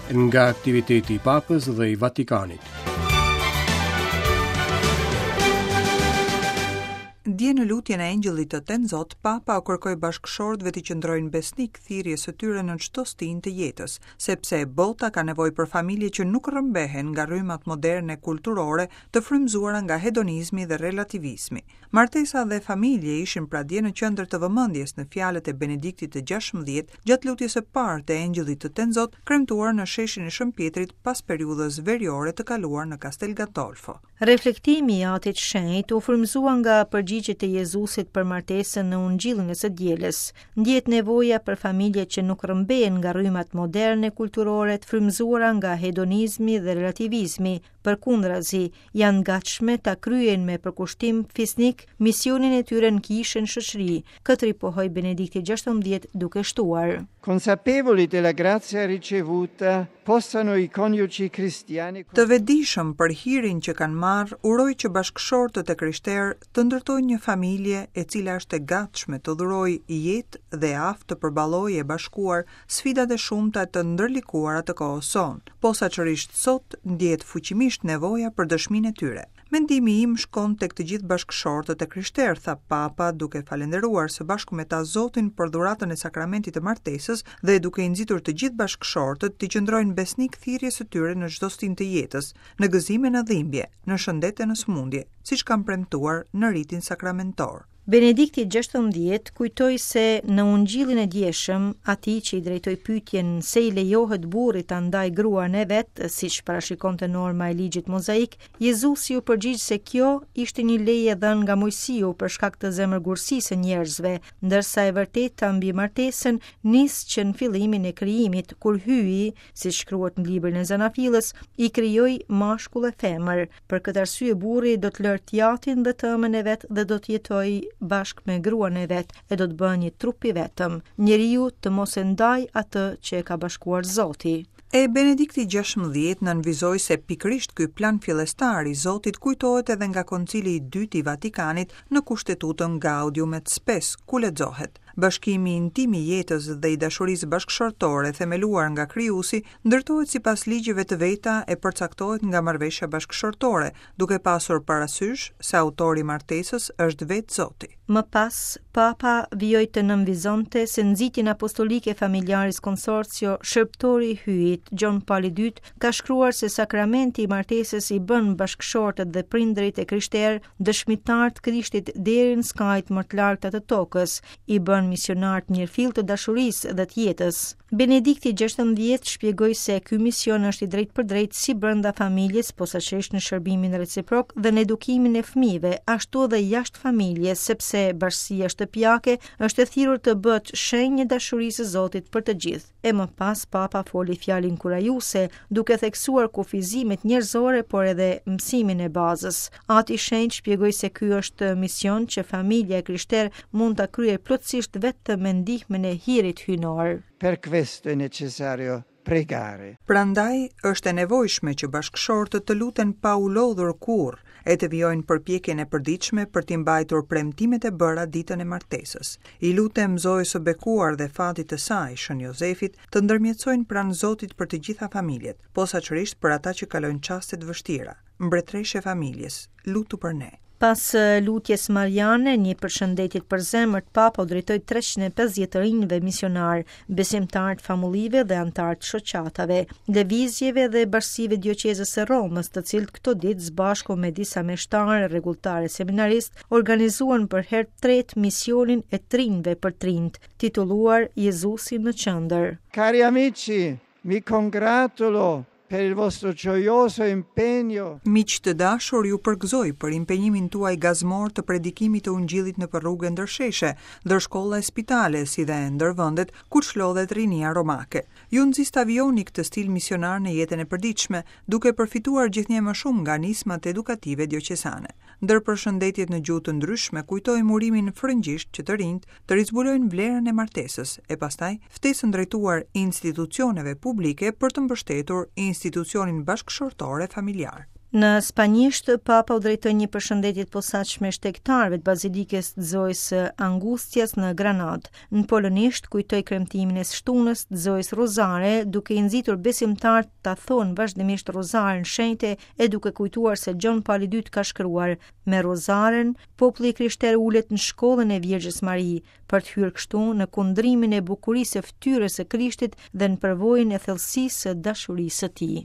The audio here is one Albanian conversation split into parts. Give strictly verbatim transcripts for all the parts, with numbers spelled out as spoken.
nga aktiviteti i Papës dhe i Vatikanit. Dje në lutjen e Engjëllit të Tenzot, Papa u kërkoi bashkëshortëve të qëndrojnë besnik thirrjes së tyre në çdo stinë të jetës, sepse bota ka nevojë për familje që nuk rrëmbehen nga rrymat moderne kulturore të frymëzuara nga hedonizmi dhe relativizmi. Martesa dhe familje ishin pra dje në qendër të vëmendjes në fjalët e Benediktit të gjashtëmbëdhjetë gjatë lutjes së parë të Engjëllit të Tenzot, kremtuar në sheshin e Shëmpjetrit pas periudhës veriore të kaluar në Castel Gandolfo. Reflektimi i Atit Shenjtë u frymëzua nga përgjigjet e Jezusit për martesën në Ungjillin e së dielës. Ndjet nevoja për familje që nuk rrëmbehen nga rrymat moderne kulturore të frymëzuara nga hedonizmi dhe relativizmi, përkundrazi janë gatshme ta kryejnë me përkushtim fisnik misionin e tyre në kishën shoqëri. Këtë ripohoi Benedikti gjashtëmbëdhjetë duke shtuar: Consapevoli della grazia ricevuta, possano i coniugi cristiani. Të vetëdijshëm për hirin që kanë marrë, uroj që bashkëshortët e krishterë të ndërtojnë një familje e cila është e gatshme të dhurojë jetë dhe aftë të përballojë e bashkuar sfidat e shumta të ndërlikuara të kohës sonë. Posaçërisht sot ndjehet fuqimisht nevoja për dëshminë e tyre. Mendimi im shkon tek të gjithë bashkëshortët e krishterë, tha Papa, duke falendëruar së bashku me ta Zotin për dhuratën e sakramentit të martesës dhe duke i nxitur të gjithë bashkëshortët të qëndrojnë besnik thirrjes së tyre në çdo stinë të jetës, në gëzim e në dhimbje, në shëndet e në smundje, siç kanë premtuar në ritin sakramentor. Benedikti gjashtëmbëdhjetë kujtoi se në Ungjillin e dieshëm, atij që i drejtoi pyetjen se i lejohet burrit ta ndajë gruan e vet, siç parashikonte norma e ligjit mozaik, Jezusi u përgjigj se kjo ishte një leje dhënë nga Mojsiu për shkak të zemërgurësisë së njerëzve, ndërsa e vërteta mbi martesën nis që në fillimin e krijimit, kur hyi, siç shkruhet në librin e Zanafillës, i krijoi mashkull e femër. Për këtë arsye burri do të lërë tjatin dhe tëmën e vet dhe do të jetojë bashkë me gruan e vet e do të bëhen një trup i vetëm. Njeriu të mos e ndaj atë që e ka bashkuar Zoti. E Benedikti gjashtëmbëdhjetë nënvizoi se pikërisht ky plan fillestar i Zotit kujtohet edhe nga Koncili i dytë i Vatikanit në Kushtetutën Gaudium et Spes, ku lexohet: Bashkimi intim i jetës dhe i dashurisë bashkëshortore themeluar nga Krijuesi ndërtohet sipas ligjeve të veta e përcaktohet nga marrëveshja bashkëshortore, duke pasur parasysh se autori i martesës është vetë Zoti. Më pas, Papa vijoi të nënvizonte se nxitjen apostolike Familiaris Consortio, shërptori i hyjit, Gjon Paul i dytë, ka shkruar se sakramenti i martesës i bën bashkëshortët dhe prindërit e krishterë dëshmitar të Krishtit deri në skajt më të larta të tokës, i bën misionar të mirëfill të dashurisë dhe të jetës. Benedikti gjashtëmbëdhjetë shpjegoi se ky mision është i drejtë për drejtë si brenda familjes, posaçërisht në shërbimin reciprok dhe në edukimin e fëmijëve, ashtu edhe jashtë familjes, sepse bashkësia shtëpiake është e thirrur të bëhet shenjë e dashurisë së Zotit për të gjithë. E më pas Papa foli fjalë inkurajuese, duke theksuar kufizimet njerëzore, por edhe mësimin e bazës. Ati i Shenjtë shpjegoi se ky është mision që familja e krishterë mund ta kryejë plotësisht vetëm me ndihmën e hirit hyjnor. Per questo è necessario pregare. Prandaj është e nevojshme që bashkëshortët të luten pa u lodhur kurrë, e të vijojnë përpjekjen e përditshme për t'i mbajtur premtimet e bëra ditën e martesës. I lutem Zojës së bekuar dhe fatit të saj, Shën Jozefit, të ndërmjetësojnë pranë Zotit për të gjitha familjet, posaçërisht për ata që kalojnë çaste të vështira. Mbretëreshe familjes, lutu për ne. Pas lutjes mariane, një përshëndetje për zemërt, Papa u drejtoi treqind e pesëdhjetë rinjve misionar, besimtar të famullive dhe antar të shoqatave, lëvizjeve dhe bashkësive dioqezës së Romës, të cilët këto ditë së bashku me disa meshtarë, rregulltarë, seminarist, organizuan për herë të tretë misionin e trinjve për trinjt, titulluar Jezusi në qendër. Cari amici, mi congratulo per il vostro gioioso impegno. Miq të dashur, ju përgëzoj për impenjimin tuaj gazmor të predikimit të Ungjillit nëpër rrugë ndërsheshe, ndër shkolla e spitale, si dhe ndër vendet ku çlodhet rinia romake. Ju nxist avioni këtë stil misionar në jetën e përditshme, duke përfituar gjithnjë më shumë nga nismat edukative dioqezane. Ndër përshëndetjet në gjuhë të ndryshme kujtojmë urimin frëngjisht që të rinjt të rizbulojnë vlerën e martesës, e pastaj ftesën drejtuar institucioneve publike për të mbështetur institucionin bashkëshortore familjar. Në spanjisht, Papa u drejtoi një përshëndetje të posaçme shtektëtarëve të Bazilikës të Zojës Angustias në Granadë. Në polonisht kujtoi kremtimin e shtunës të Zojës Rozare, duke i nxitur besimtarët ta thonë vazhdimisht rozaren shenjte e duke kujtuar se Gjon Paul i dytë ka shkruar: me rozaren, populli krishter ulet në shkollën e Virgjës Mari, për të hyrë kështu në kundrimin e bukurisë së fytyrës së Krishtit dhe në përvojën e thellësisë së dashurisë së tij.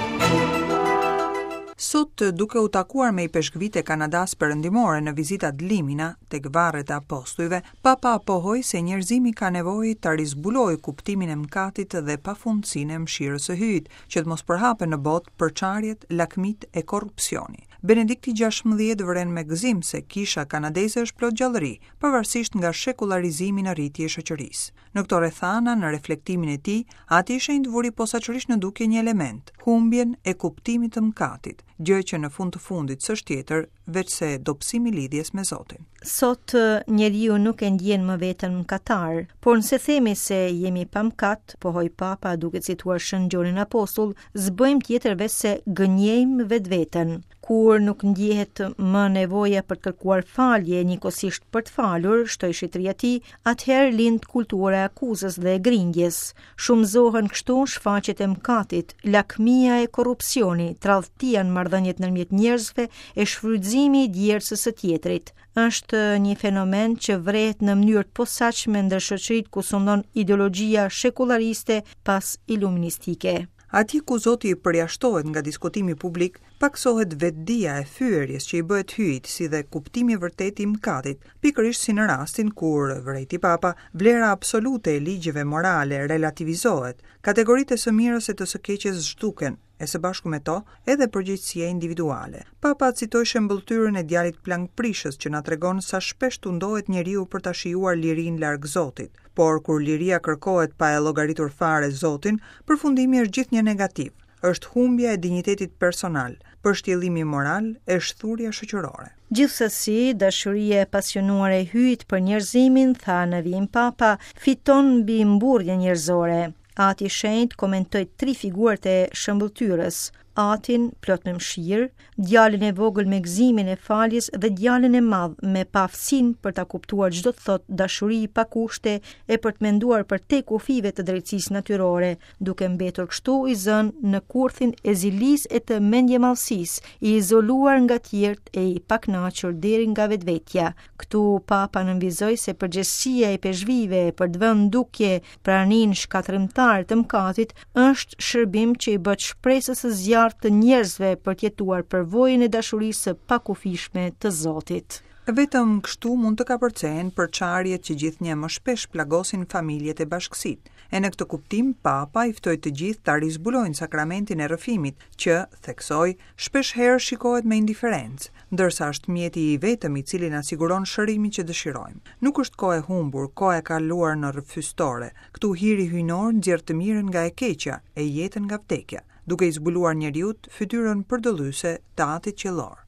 Sot, duke u takuar me i peshkvite Kanadas perëndimore në vizitat limina tek varret e apostujve, Papa apohoi se njerëzimi ka nevojë ta rizbulojë kuptimin e mëkatit dhe pafundësinë e mëshirës së hyjit, që të mos përhapen në botë përçarjet, lakmit e korrupsioni. Benedikti gjashtëmbëdhjetë vren me gëzim se kisha kanadeze është plot gjallëri, pavarësisht nga shekularizimi në rritje e shoqërisë. Në këto rrethana, në reflektimin e tij, ati i shenjtë vuri posaçërisht në dukje një element, humbjen e kuptimit të mëkatit, gjë që në fund të fundit s'është tjetër veçse dobësimi i lidhjes me Zotin. Sot njeriu nuk e ndjen më veten mëkatar, por nëse themi se jemi pa mëkat, pohoi Papa duke cituar Shën Gjonin Apostull, s'bëjmë tjetër veç se gënjejmë vetveten. Kur nuk ndjehet më nevoja për të kërkuar falje njëkohësisht për të falur, shtoi shitëria e tij, atëherë lind kultura e akuzës dhe e grindjes. Shumëzohen kështu shfaqjet e mëkatit, lakmia e korrupsioni, tradhtia në marrëdhëniet ndërmjet njerëzve e shfrytëzimi i djersës së tjetrit. Është një fenomen që vret në mënyrë të posaçme ndër shoqëritë ku sundon ideologjia shekulariste pas iluministike. Ati ku Zoti i përjashtohet nga diskutimi publik, paksohet vetdia e fyerjes që i bëhet hyjit, si dhe kuptimi vërtet i mëkatit, pikërisht si në rastin kur, vërejti Papa, vlera absolute e ligjeve morale relativizohet, kategoritë e së mirës e të së keqes zhduken, e së bashku me to edhe përgjegjësia individuale. Papa citoi shembulltyrën e djalit plangprishës që na tregon sa shpesh tundohet njeriu për ta shijuar lirinë larg Zotit, por kur liria kërkohet pa e llogaritur fare Zotin, përfundimi është gjithnjë negativ. Është humbja e dinjitetit personal, përshtjellimi moral e shthurja shoqërore. Gjithsesi, dashuria e pasionuar e hyjit për njerëzimin, tha në vijim Papa, fiton mbi mburrje njerëzore. Ati i shenjtë komentoi tri figurat e shëmbulltyrës: atin plot me mëshirë, djalin e vogël me gëzimin e faljes dhe djalin e madh me paaftësinë për ta kuptuar çdo të thot dashuri pa kushte e për të menduar për te kufive të drejtësisë natyrore, duke mbetur kështu i zënë në kurthin e zilisë e të mendjemallësisë, i izoluar nga tjerët e i pakënaqur deri nga vetvetja. Ktu Papa nënvizoi se përgjegjësia e peshqvive për të vënë ndukje praninë shkatërrimtare të mëkatit është shërbim që i bëhet shpresës së zjarrit të njerëzve për të jetuar përvojën e dashurisë së pakufishme të Zotit. Vetëm kështu mund të kapërcehen përçarjet që gjithnjë më shpesh plagosin familjet e bashkësitë. E në këtë kuptim, Papa i ftoi të gjithë ta rizbulojnë sakramentin e rrëfimit, që, theksoi, shpesh herë shikohet me indiferencë, ndërsa është mjeti i vetëm i cili na siguron shërimin që dëshirojmë. Nuk është kohë e humbur, kohë e kaluar në rrëfystore. Ktu hiri hyjnor nxjerr të mirën nga e keqja, e jetën nga vdekja, duke i zbuluar njeriut fytyrën përdalluese të Atit qiellor.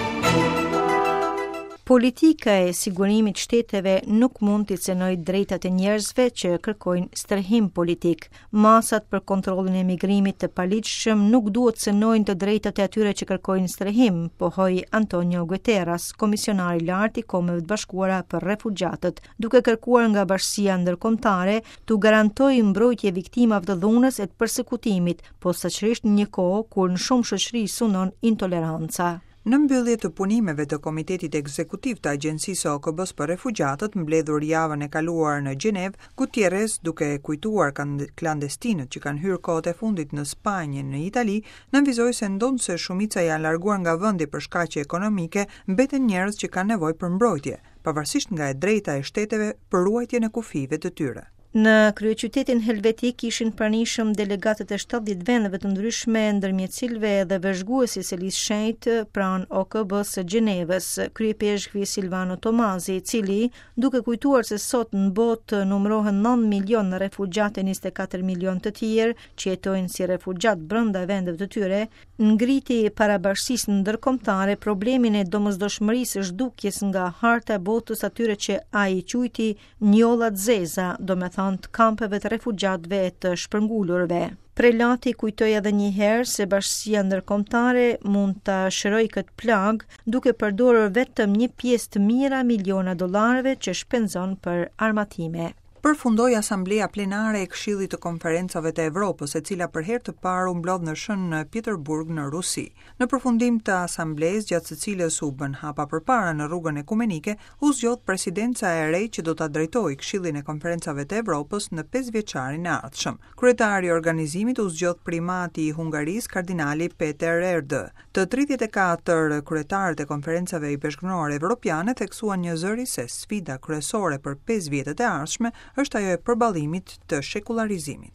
Politika e sigurimit shteteve nuk mund të cenojë drejtat e njerëzve që kërkojnë strehim politik. Masat për kontrollin e migrimit të paligjshëm nuk duhet cenojnë të drejtat e atyre që kërkojnë strehim, pohoi Antonio Guterres, komisionari i lartë i Kombeve të Bashkuara për refugjatët, duke kërkuar nga bashkësia ndërkombëtare të garantojë mbrojtje viktimave të dhunës e të përsekutimit, posaçërisht në një kohë kur në shumë shoqëri sunon intoleranca. Në mbyllje të punimeve të Komitetit Ekzekutiv të Agjencisë O K B-s për Refugjatët, mbledhur javën e kaluar në Gjenev, Gutierrez, duke kujtuar klandestinët që kanë hyrë kohët e fundit në Spanjë në Itali, nënvizoi se ndonse shumica janë larguar nga vendi për shkaqe ekonomike, mbeten njerëz që kanë nevojë për mbrojtje, pavarësisht nga e drejta e shteteve për ruajtjen e kufive të tyre. Në kryeqytetin helvetik ishin pranishëm delegatët e shtatëdhjetë vendeve të ndryshme, ndërmjet cilëve edhe vëzhguesi i Lisë Shenjtë pranë O K B-s së Gjenevës, kryepeshkvi Silvano Tomazi, i cili, duke kujtuar se sot në botë numërohen nëntë milion refugjatë e njëzet e katër milion të tjerë që jetojnë si refugjatë brenda vendeve të tyre, ngriti parabashkësisë ndërkombëtare problemin e domosdoshmërisë zhdukjes nga harta e botës atyre që ai quajti njolla të zeza, domethënë pranë të kampeve të refugjatëve e të shpërngulurve. Prelati kujtoi edhe një herë se bashkësia ndërkombëtare mund ta shërojë këtë plag duke përdorur vetëm një pjesë të mira miliona dollarëve që shpenzon për armatime. Përfundoi Asamblea Plenare e Këshillit të Konferencave të Evropës, e cila për herë të parë u mblodh në shën në Pieterburg në Rusi. Në përfundim të asamblesë, gjatë së cilës u bën hapa përpara në rrugën ekumenike, u zgjodh presidenca e re që do ta drejtojë Këshillin e Konferencave të Evropës në pesëvjeçarin e ardhshëm. Kryetari i organizimit u zgjodh primati i Hungarisë, kardinali Peter Erdő. Të tridhjetë e katër kryetarët e konferencave i bashkëpunëtorë evropiane theksuan një zëri se sfida kryesore për pesë vjetët e ardhshme është ajo e përballimit të shekularizimit.